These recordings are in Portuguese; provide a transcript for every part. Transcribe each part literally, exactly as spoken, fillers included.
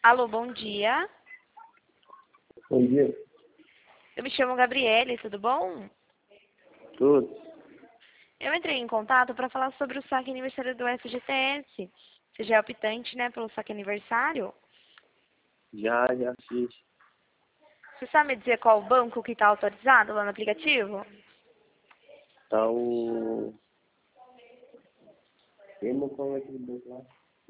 Alô, bom dia. Bom dia. Eu me chamo Gabriele, tudo bom? Tudo? Eu entrei em contato para falar sobre o saque aniversário do F G T S. Você já é optante, né, pelo saque aniversário? Já, já fiz. Você sabe me dizer qual o banco que está autorizado lá no aplicativo? Tá o... Tem como é aquele banco lá?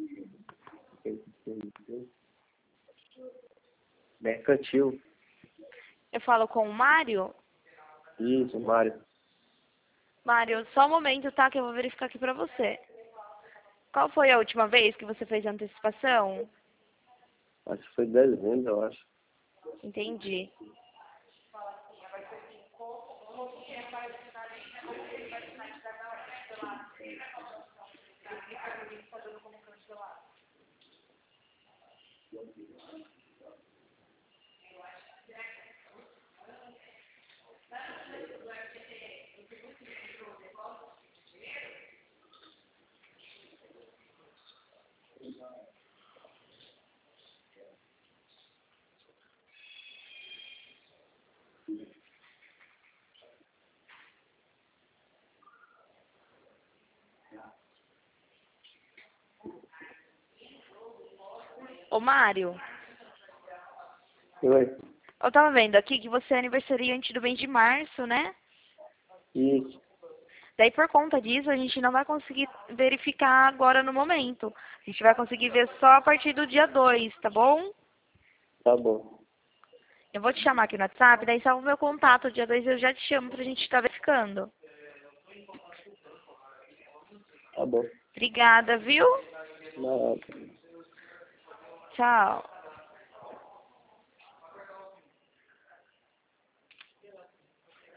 Mercantil. Eu falo com o Mário. Isso, Mário. Mário, só um momento, tá, que eu vou verificar aqui para você. Qual foi a última vez que você fez a antecipação? Acho que foi dezembro, eu acho. Entendi. Ô, Mário, Oi. eu tava vendo aqui que você é aniversariante do mês de março, né? Isso. Daí, por conta disso, a gente não vai conseguir verificar agora no momento. A gente vai conseguir ver só a partir do dia dois, tá bom? Tá bom. Eu vou te chamar aqui no WhatsApp, daí salva o meu contato. Dia dois eu já te chamo pra gente estar verificando. Tá bom. Obrigada, viu? Nada. Tchau.